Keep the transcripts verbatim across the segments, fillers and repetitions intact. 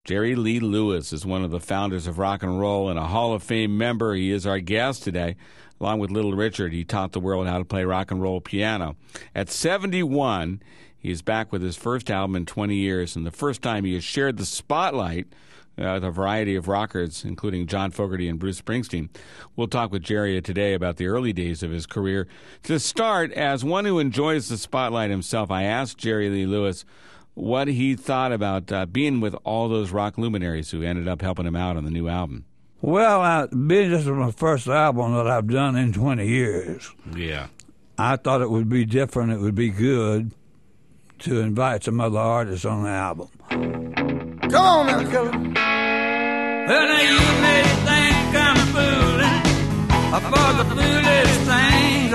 Jerry Lee Lewis is one of the founders of rock and roll and a Hall of Fame member. He is our guest today. Along with Little Richard, he taught the world how to play rock and roll piano. At seventy-one, he is back with his first album in twenty years, and the first time he has shared the spotlight uh, with a variety of rockers, including John Fogerty and Bruce Springsteen. We'll talk with Jerry today about the early days of his career. To start, as one who enjoys the spotlight himself, I asked Jerry Lee Lewis what he thought about uh, being with all those rock luminaries who ended up helping him out on the new album. Well, I, being this was my first album that I've done in twenty years, yeah, I thought it would be different, it would be good to invite some other artists on the album. Come on now, killer. Well, now you may think I'm fooling for the foolish things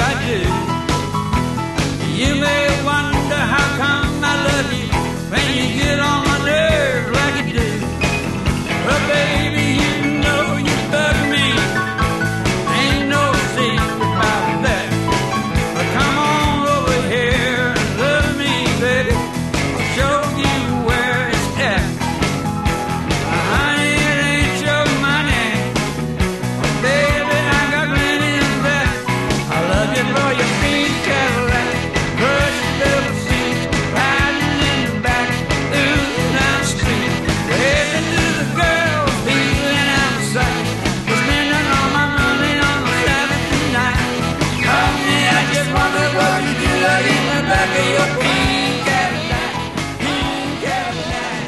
I do. You may wonder how come I love you when you get on my nerves like you do. Well, baby, you know you bug me. Ain't no secret about that. But come on over here and love me, baby. I'll show you where it's at. Honey, it ain't your money. Baby, I got plenty of that. I love you for your pink Cadillac. Crush little seats, riding in the back, ooh, down the street. Waving to the girls, feeling outside. Was spending all my money on the Saturday night. Honey, I just wonder what you do in the back of your pink Cadillac, pink Cadillac.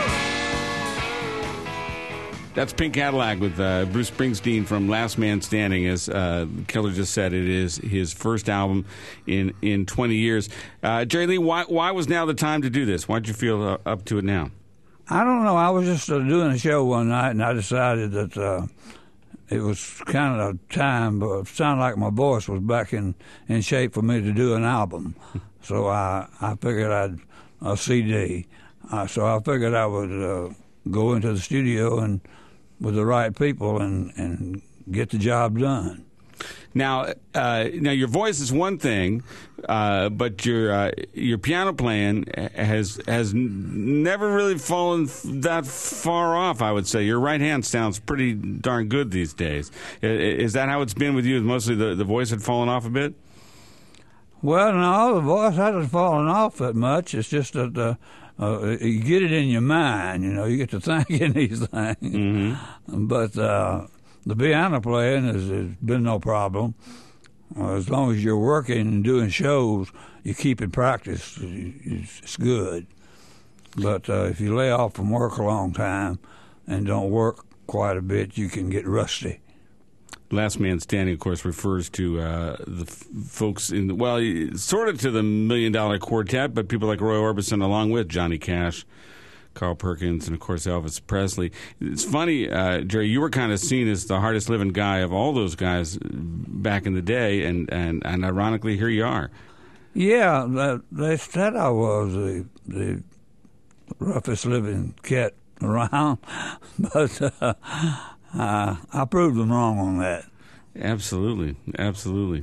That's Pink Cadillac with uh, Bruce Springsteen from Last Man Standing. As uh, Killer just said, it is his first album in, in twenty years. Uh, Jerry Lee, why, why was now the time to do this? Why did you feel uh, up to it now? I don't know. I was just uh, doing a show one night, and I decided that uh, it was kind of time, but it sounded like my voice was back in, in shape for me to do an album. So I, I figured I'd a C D. Uh, so I figured I would uh, go into the studio and with the right people and, and get the job done. Now, uh, now your voice is one thing, uh, but your uh, your piano playing has has n- never really fallen f- that far off. I would say your right hand sounds pretty darn good these days. I- Is that how it's been with you? Mostly the, the voice had fallen off a bit. Well, no, the voice hasn't fallen off that much. It's just that uh, uh, you get it in your mind. You know, you get to thinking these things. Mm-hmm. But uh, the piano playing has, has been no problem. Uh, as long as you're working and doing shows, you keep in practice. It's, it's good. But uh, if you lay off from work a long time and don't work quite a bit, you can get rusty. Last Man Standing, of course, refers to uh, the f- folks in the, well, sort of to the Million Dollar Quartet, but people like Roy Orbison, along with Johnny Cash, Carl Perkins, and, of course, Elvis Presley. It's funny, uh, Jerry, you were kind of seen as the hardest living guy of all those guys back in the day, and, and, and ironically, here you are. Yeah, they said I was the, the roughest living cat around, but uh, uh, I proved them wrong on that. Absolutely, absolutely.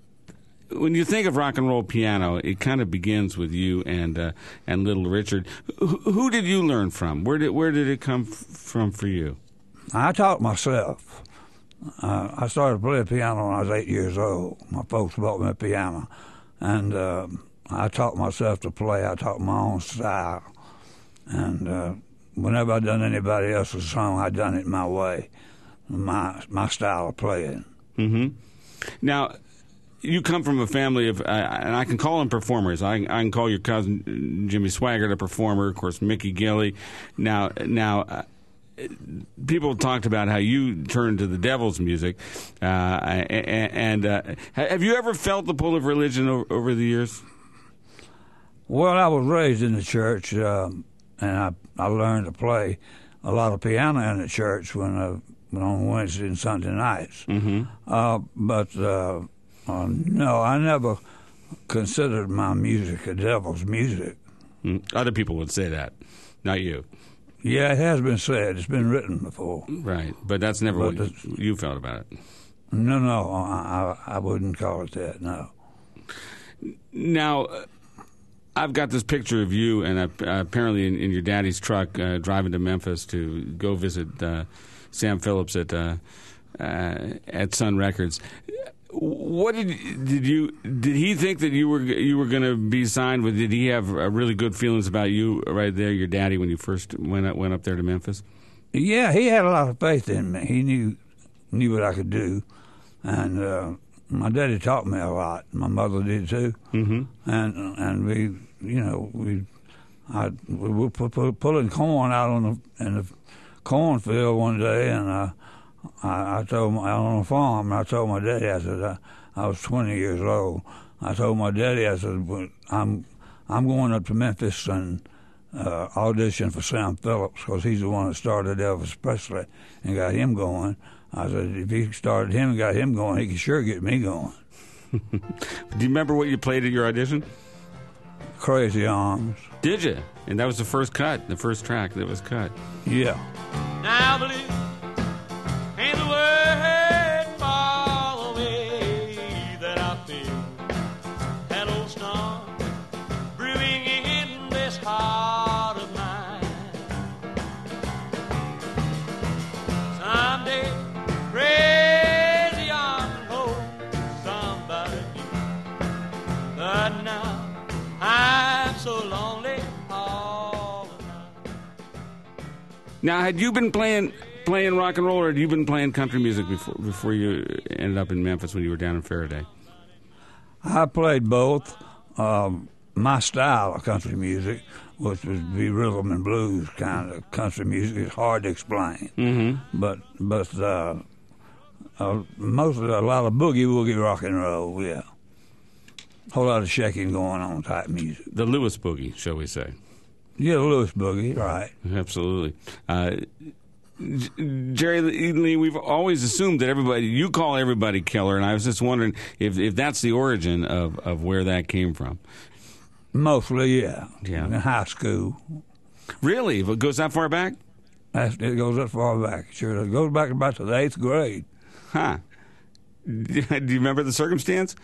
When you think of rock and roll piano, it kind of begins with you and uh, and Little Richard. Who, who did you learn from? Where did where did it come f- from for you? I taught myself. Uh, I started playing piano when I was eight years old. My folks bought me a piano, and uh, I taught myself to play. I taught my own style, and uh, whenever I done anybody else's song, I done it my way, my my style of playing. Mm-hmm. Now, you come from a family of, uh, and I can call them performers. I, I can call your cousin Jimmy Swaggart a performer. Of course, Mickey Gilley. Now, now, uh, people talked about how you turned to the devil's music, uh, and, and uh, have you ever felt the pull of religion over, over the years? Well, I was raised in the church, um, and I I learned to play a lot of piano in the church when I, on Wednesday and Sunday nights. Mm-hmm. Uh, but uh, uh, no, I never considered my music a devil's music. Mm. Other people would say that, not you. Yeah, it has been said. It's been written before. Right, but that's never but what you felt about it. No, no, I, I wouldn't call it that, no. Now, I've got this picture of you, and uh, apparently in, in your daddy's truck, uh, driving to Memphis to go visit uh, Sam Phillips at uh, uh, at Sun Records. What did did you did he think that you were you were going to be signed with? Did he have uh, really good feelings about you right there, your daddy, when you first went up, went up there to Memphis? Yeah, he had a lot of faith in me. He knew knew what I could do, and uh, my daddy taught me a lot. My mother did too, mm-hmm. and and we, you know, we, I we were pu- pu- pulling corn out on the in the cornfield one day, and I, I, I told my, out on the farm, and I told my daddy, I said, I, I was twenty years old. I told my daddy, I said, well, I'm I'm going up to Memphis and uh, audition for Sam Phillips because he's the one that started Elvis Presley and got him going. I said, if he started him and got him going, he could sure get me going. Do you remember what you played at your audition? Crazy Arms. Did you? And that was the first cut, the first track that was cut. Yeah. Now blue ain't the word for the way that I feel. That old storm brewing in this heart of mine. Someday crazy arms and hold somebody new. But now I'm so lonely all the night. Now, had you been playing playing rock and roll, or had you been playing country music before before you ended up in Memphis when you were down in Faraday? I played both. Um, my style of country music, which would be rhythm and blues kind of country music, is hard to explain. Mm-hmm. But but uh, uh, mostly a lot of boogie woogie rock and roll. Yeah, a whole lot of shaking going on type music. The Lewis Boogie, shall we say? Yeah, Lewis boogie, right? Absolutely. Uh, Jerry Lee, we've always assumed that everybody, you call everybody Killer, and I was just wondering if, if that's the origin of, of where that came from. Mostly, yeah. Yeah. In high school. Really? If it goes that far back? That's, it goes that far back. Sure, it goes back about to the eighth grade. Huh. Do you remember the circumstance?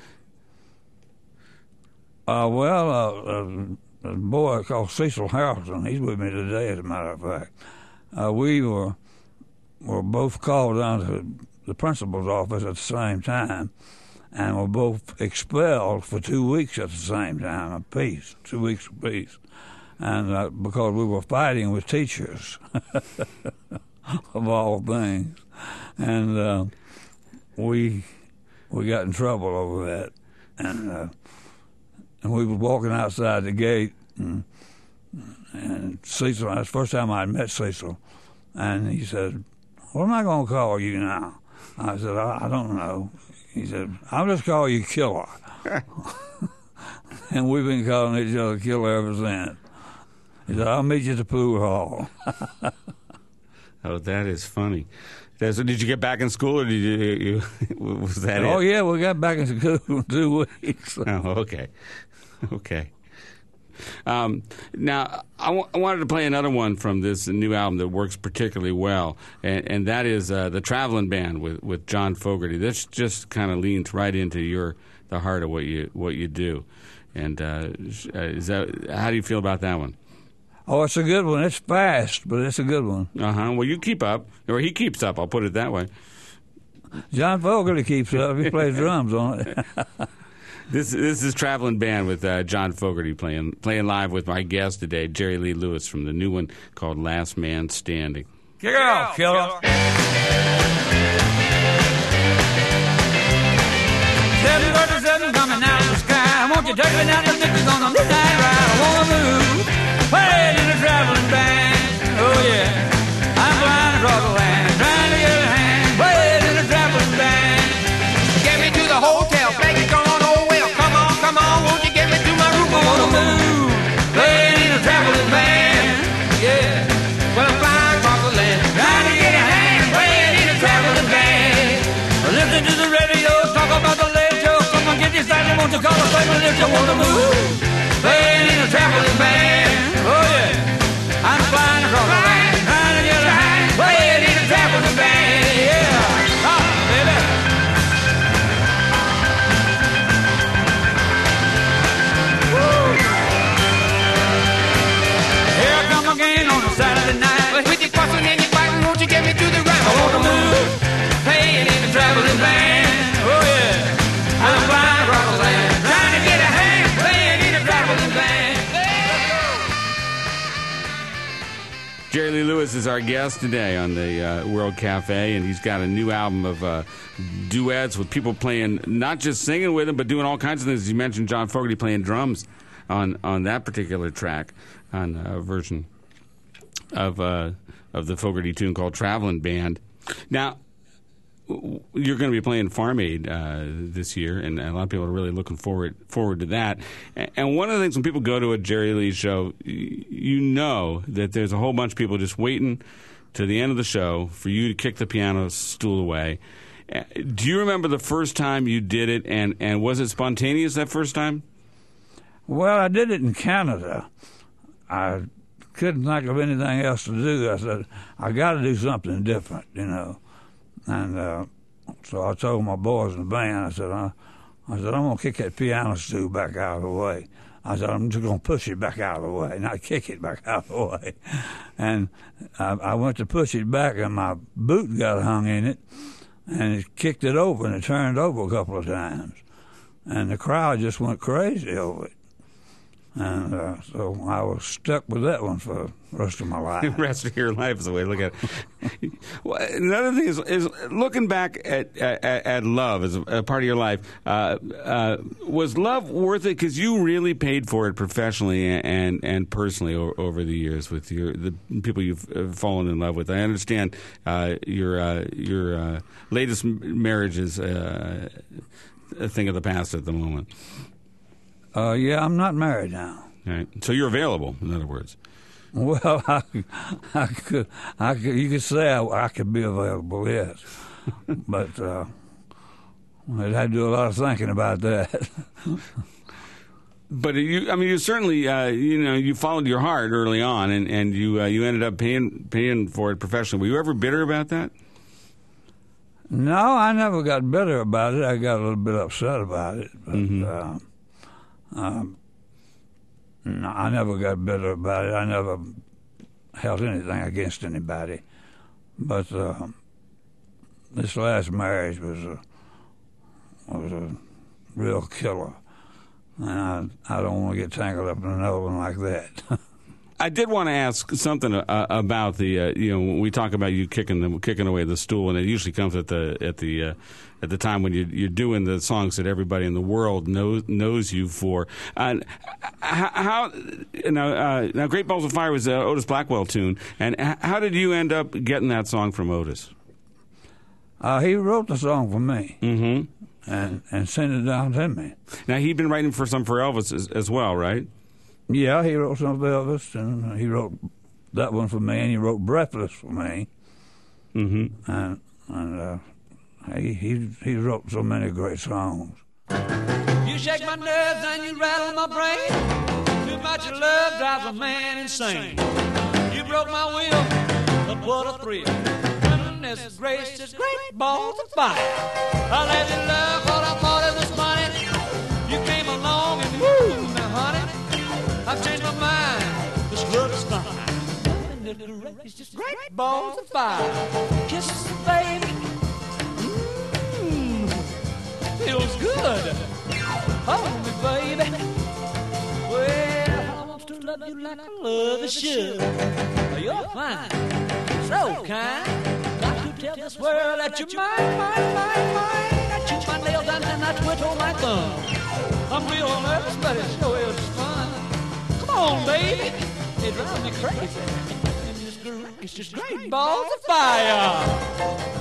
Uh, well, uh, a boy called Cecil Harrison, he's with me today, as a matter of fact. Uh, we were were both called down to the principal's office at the same time, and were both expelled for two weeks at the same time, apiece, two weeks apiece, and uh, because we were fighting with teachers, of all things, and uh, we we got in trouble over that, and uh, and we was walking outside the gate. And, And Cecil, that's the first time I met Cecil, and he said, "What am I going to call you now?" I said, I, I don't know. He said, "I'll just call you Killer." And we've been calling each other Killer ever since. He said, "I'll meet you at the pool hall." Oh, that is funny. That's, did you get back in school, or did you, you was that Oh, it? yeah, we got back in school in two weeks. Oh, okay. Okay. Um, now, I, w- I wanted to play another one from this new album that works particularly well, and, and that is uh, the Traveling Band with, with John Fogerty. This just kind of leans right into your the heart of what you what you do. And uh, is that how do you feel about that one? Oh, it's a good one. It's fast, but it's a good one. Uh huh. Well, you keep up, or he keeps up. I'll put it that way. John Fogerty keeps up. He plays drums on it. This this is Traveling Band with uh, John Fogerty playing playing live with my guest today, Jerry Lee Lewis, from the new one called Last Man Standing. Kick out, Killer. seven thirty-seven coming out of the sky. Won't you take me down to Memphis on a midnight ride? I wanna move, playing in a traveling band. Oh yeah, I'm flying across the land, trying to get a hand, playing in a traveling band. Get me to the hotel, make it on. Come on, won't you get me to my room? I wanna move, playing in a traveling band. Yeah, well I'm flying across the land, trying to get a hand, playing in a traveling band. Listen to the radio, talk about the late show. Come on, get this time, won't you call us baby if you wanna move, playing in a traveling band. Oh yeah, I'm flying across the land, trying to get a hand, playing in a traveling band. Yeah, oh baby. Lewis is our guest today on the uh, World Cafe, and he's got a new album of uh, duets with people playing, not just singing with him, but doing all kinds of things. You mentioned John Fogerty playing drums on, on that particular track, on a version of uh, of the Fogerty tune called Traveling Band. Now, you're going to be playing Farm Aid uh, this year, and a lot of people are really looking forward forward to that. And one of the things when people go to a Jerry Lee show, you know that there's a whole bunch of people just waiting to the end of the show for you to kick the piano stool away. Do you remember the first time you did it, and, and was it spontaneous that first time? Well, I did it in Canada. I couldn't think of anything else to do. I said, I got to do something different, you know. And uh, so I told my boys in the band, I said, I, I said, I'm going to kick that piano stool back out of the way. I said, I'm just going to push it back out of the way, not kick it back out of the way. And I, I went to push it back, and my boot got hung in it, and it kicked it over, and it turned over a couple of times. And the crowd just went crazy over it. And uh, so I was stuck with that one for the rest of my life. The rest of your life is the way to look at it. Well, another thing is, is looking back at, at, at love as a, a part of your life. Uh, uh, was love worth it? Because you really paid for it professionally and and personally over, over the years with your the people you've fallen in love with. I understand uh, your uh, your uh, latest marriage is uh, a thing of the past at the moment. Uh, yeah, I'm not married now. All right. So you're available, in other words. Well, I, I could, I could, you could say I, I could be available, yes, but uh, I'd have to do a lot of thinking about that. But you, I mean, you certainly, uh, you know, you followed your heart early on, and and you uh, you ended up paying paying for it professionally. Were you ever bitter about that? No, I never got bitter about it. I got a little bit upset about it, but. Mm-hmm. Uh, Um, no, I never got bitter about it. I never held anything against anybody. But uh, this last marriage was a was a real killer, and I, I don't want to get tangled up in another one like that. I did want to ask something uh, about the uh, you know when we talk about you kicking the kicking away the stool, and it usually comes at the at the uh, at the time when you, you're doing the songs that everybody in the world knows knows you for. Uh, how you know uh, now Great Balls of Fire was an Otis Blackwell tune, and how did you end up getting that song from Otis? Uh, he wrote the song for me. Mm-hmm. and and sent it down to me. Now he'd been writing for some for Elvis as, as well, right? Yeah, he wrote some for Elvis, and he wrote that one for me, and he wrote Breathless for me. Mm-hmm. And, and uh, he, he he wrote so many great songs. You shake my nerves and you rattle my brain. Too much love drives a man insane. You broke my will, but what a thrill. Goodness gracious, great balls of fire. I let you love what I thought it was funny. You came along and woo, now honey, I've changed my mind. This love is fine. Goodness gracious, great balls of fire. Kisses, baby. Mmm, feels good. Hold me, baby. Well, I want to love you like I love a should. You're fine, so kind. Got to tell this world that you're mine, mine, mine, mine. I chew my nails down and I twiddle my thumb. I'm real nervous, but it sure is fun. Come on, baby. It drives me crazy. And it's great, it's just great balls of fire.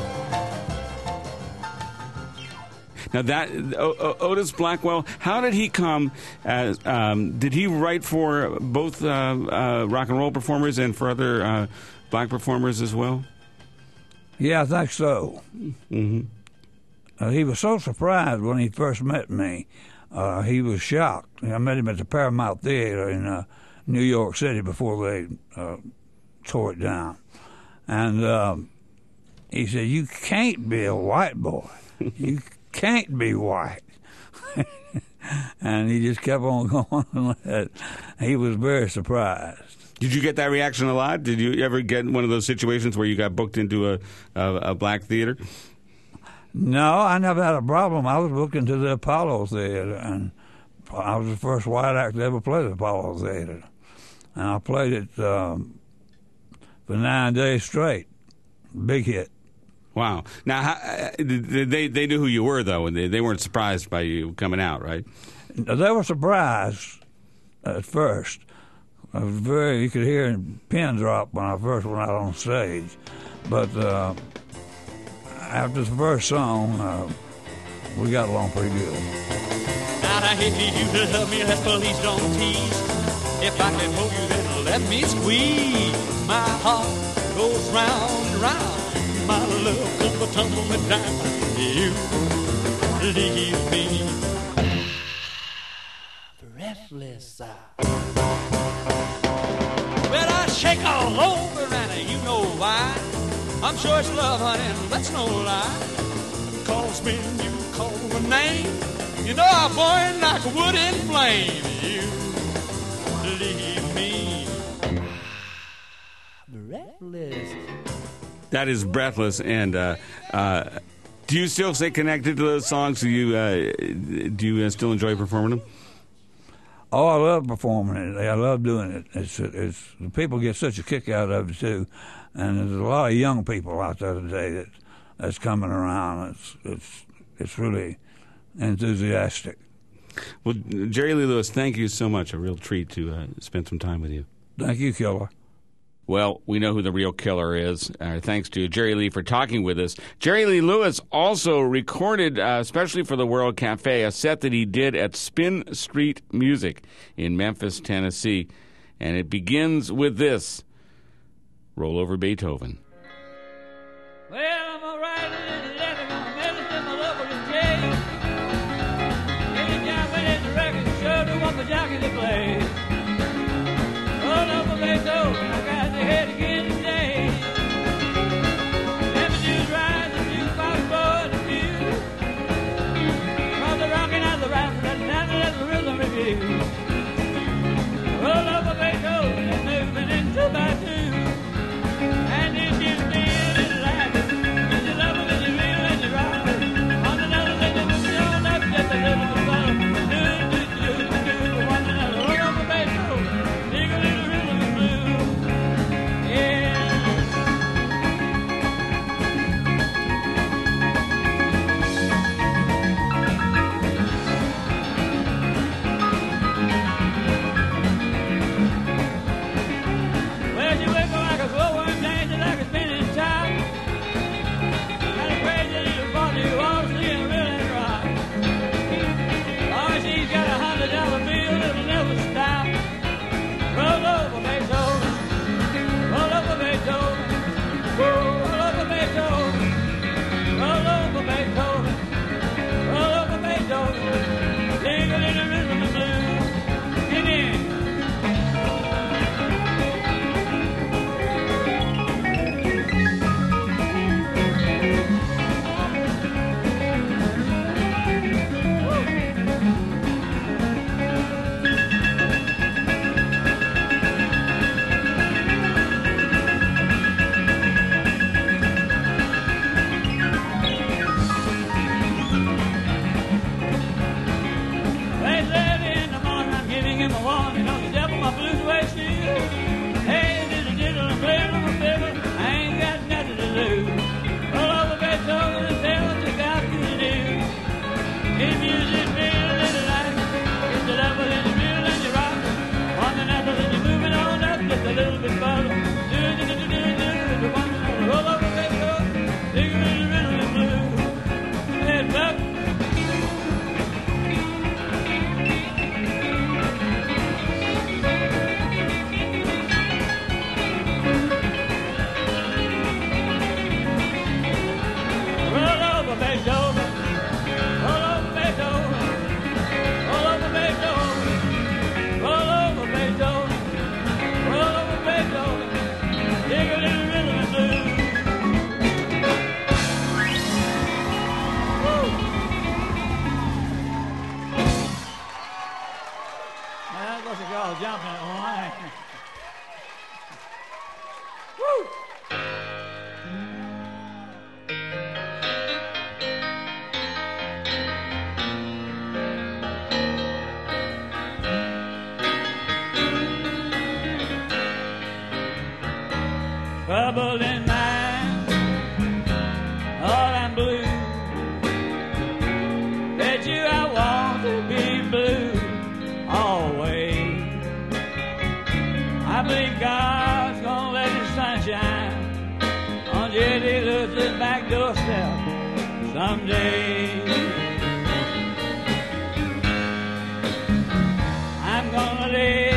Now that o- o- Otis Blackwell, how did he come? As um, did he write for both uh, uh, rock and roll performers and for other uh, black performers as well? Yeah, I think so. Mm-hmm. Uh, he was so surprised when he first met me. Uh, he was shocked. I met him at the Paramount Theater in uh, New York City before they uh, tore it down, and um, he said, "You can't be a white boy. You can't be white." And he just kept on going. He was very surprised. Did you get that reaction a lot? Did you ever get one of those situations where you got booked into a, a, a black theater? No, I never had a problem. I was booked into the Apollo Theater, and I was the first white actor to ever play the Apollo Theater. And I played it um, for nine days straight. Big hit. Wow. Now, how, they they knew who you were, though, and they, they weren't surprised by you coming out, right? They were surprised at first. I was very, you could hear a pin drop when I first went out on stage. But uh, after the first song, uh, we got along pretty good. Now I hate you to love me, let's please don't tease. If I can hold you, then let me squeeze. My heart goes round and round. My love comes tumbling down. You leave me breathless. Well, I shake all over, and you know why. I'm sure it's love, honey, and that's no lie. Cause when you call my name, you know I burn like a wood in flame. You leave me breathless. That is Breathless, and uh, uh, do you still stay connected to those songs? Do you uh, do you uh, still enjoy performing them? Oh, I love performing it. I love doing it. It's it's the people get such a kick out of it too, and there's a lot of young people out there today that that's coming around. It's it's it's really enthusiastic. Well, Jerry Lee Lewis, thank you so much. A real treat to uh, spend some time with you. Thank you, Killer. Well, we know who the real killer is. Uh, thanks to Jerry Lee for talking with us. Jerry Lee Lewis also recorded, uh, especially for the World Cafe, a set that he did at Spin Street Music in Memphis, Tennessee. And it begins with this, Roll Over Beethoven. Well, I'm a riding in the leather, I'm a medicine, my love will change. Anytime when it's a record, sure do want the jockey to play. Roll over Beethoven, I got the head again today. Let me do rise, the jukebox boy, the view. From the rockin' out the rap, that's down to the rhythm review. Roll over Beethoven and moving in two by two. And if you feel it like trouble in mind. Lord, I'm blue. Bet you I want to be blue always. I believe God's gonna let his sunshine on Jetty Luther's back doorstep someday. I'm gonna lay,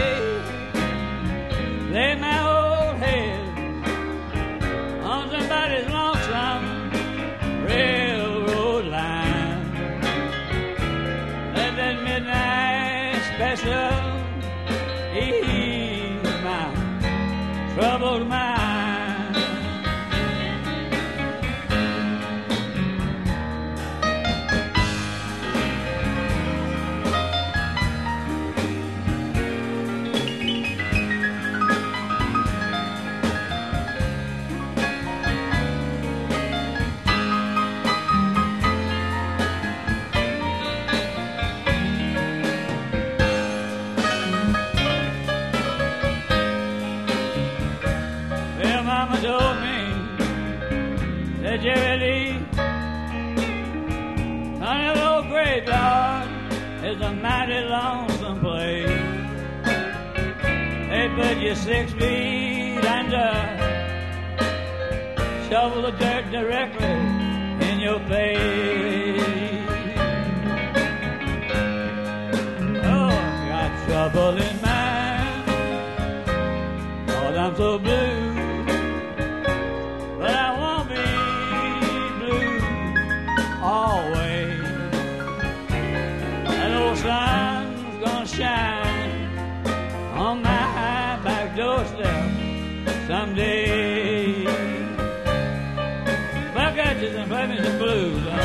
lay my old head on somebody's lonesome railroad line. Let that midnight special ease my troubled mind. Told me that Jerry Lee, son of the old graveyard, is a mighty lonesome place. They put you six feet under, shovel the dirt directly in your face. Oh, I got trouble in mind, Lord, I'm so blue. Sun's gonna shine on my back doorstep someday. Buckets and play me some blues, huh?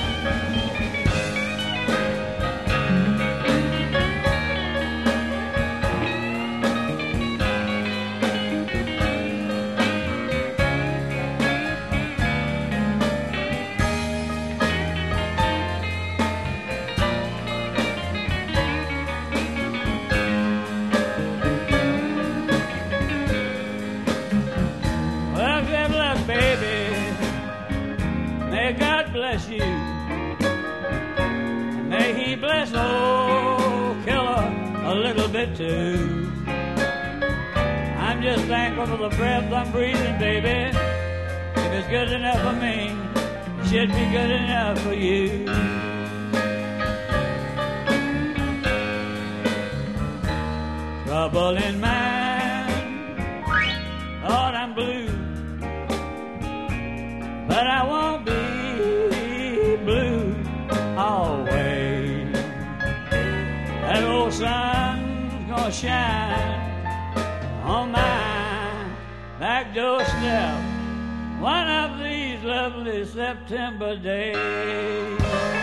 Bless you, and may he bless old Killer a little bit too. I'm just thankful for the breath I'm breathing, baby. If it's good enough for me, it should be good enough for you. Trouble in mind, Lord, I'm blue, but I won't be blue always. That old sun's gonna shine on my back doorstep one of these lovely September days.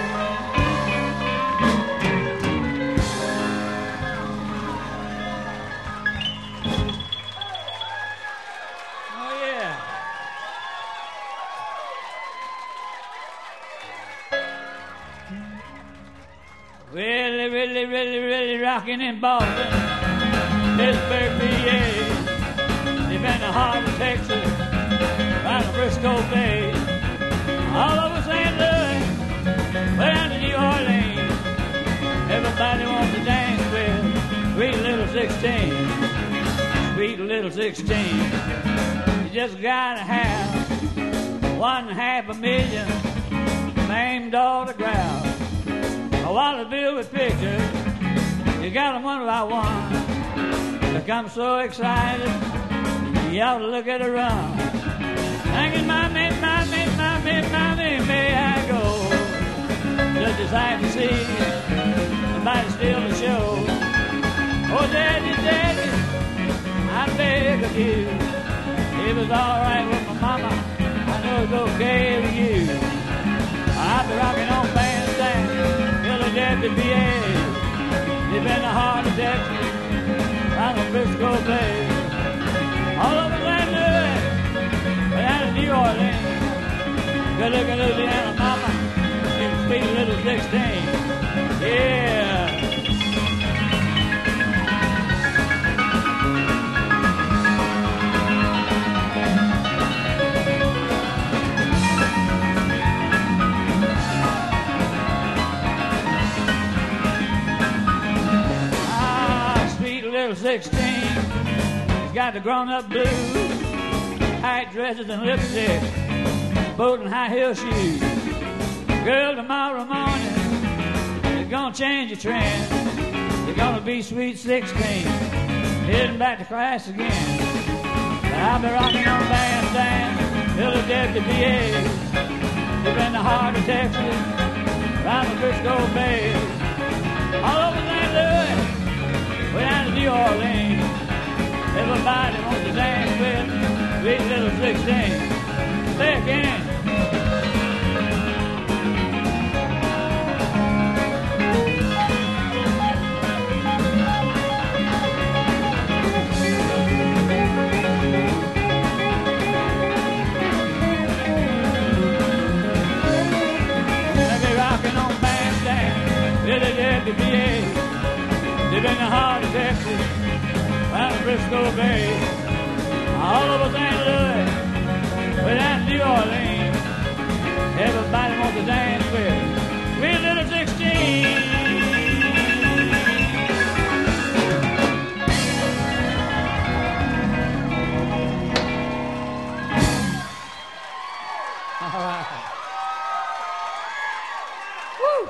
Really, really, really, really rocking in Boston, Pittsburgh, P A, deep in the heart of Texas, right on Frisco Bay, all over Saint Louis, way down to New Orleans. Everybody wants to dance with sweet little sixteen, sweet little sixteen. You just gotta have one half a million named autographs. A wallet filled with pictures, you got them one by one. Look, I'm so excited, you ought to look at her run. Thinking, mommy, mommy, mommy, mommy, may I go? Just a sight to see, somebody steal the show. Oh, daddy, daddy, I beg of you, if it's all right with my mama, I know it's okay with you. I'll be rocking on bandstand, Philadelphia, P A, deep in the heart of Texas, out of Frisco Bay, all over Saint Louis, down to New Orleans. Good looking Louisiana mama, you sweet little sixteen, yeah. sixteen. He's got the grown-up blues, tight dresses and lipstick, boat and high heel shoes. Girl, tomorrow morning is gonna change your trend. You're gonna be sweet sixteen, heading back to class again. But I'll be rocking on bandstand, Philadelphia, P A, deep in the heart of Texas, around the Frisco Bay, all over Saint Louis, way down to New Orleans. Everybody wants to dance with sweet little sixteen. Say again. Philadelphia, P A, live in the heart of Texas, around the Frisco Bay, all over Saint Louis, way down to New Orleans. Everybody wants to dance with sweet little sixteen. All right. Woo!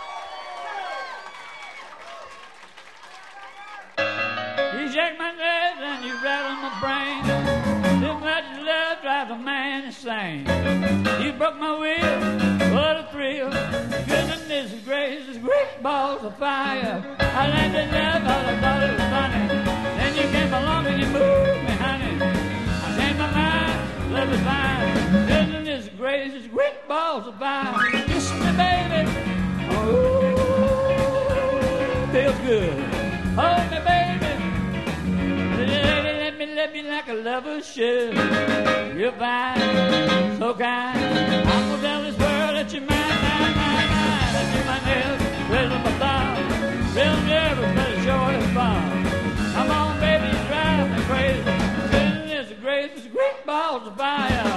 You shake my nerves and you rattle my brain. Too much love drives a man insane. You broke my will, what a thrill. Goodness gracious, great balls of fire. I landed in love, all I thought it was funny. Then you came along and you moved me, honey. I changed my mind, love is fine. Goodness gracious, great balls of fire. Kiss me, baby. Oh, feels good. Hold me, baby. Let me love you like a lover should. You're fine, so kind. I'm gonna tell this world that you're mine, mine, mine, mine. That you're my nails, raise up my thumb. Real nervous, but it sure is fun. Come on, baby, you drive me crazy. Goodness gracious, great balls of fire.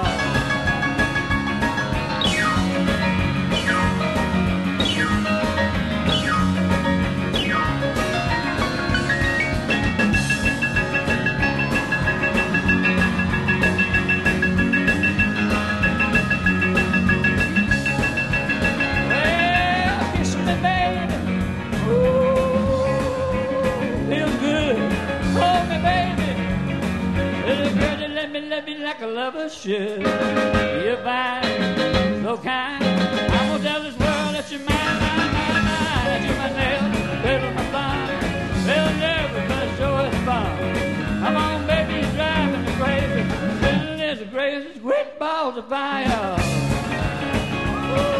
Let me like a lover should. You're fine, so kind. I'm gonna tell this world that you're mine, mine, mine, mine. That you're my nail, baby, my thumb. Real nervous, but it sure is fun. Come on, baby, you're driving me crazy. This is the greatest, great balls of fire. Woo.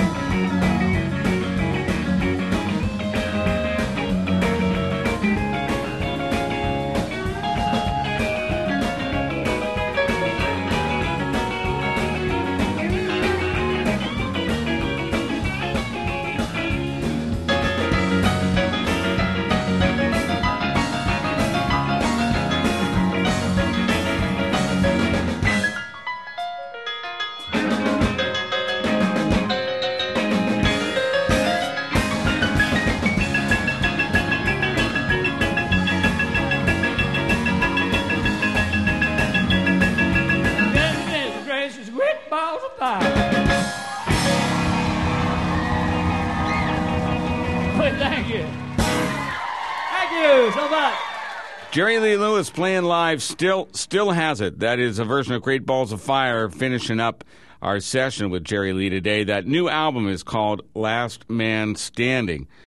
Thank you. Thank you so much. Jerry Lee Lewis playing live, still still has it. That is a version of Great Balls of Fire, finishing up our session with Jerry Lee today. That new album is called Last Man Standing.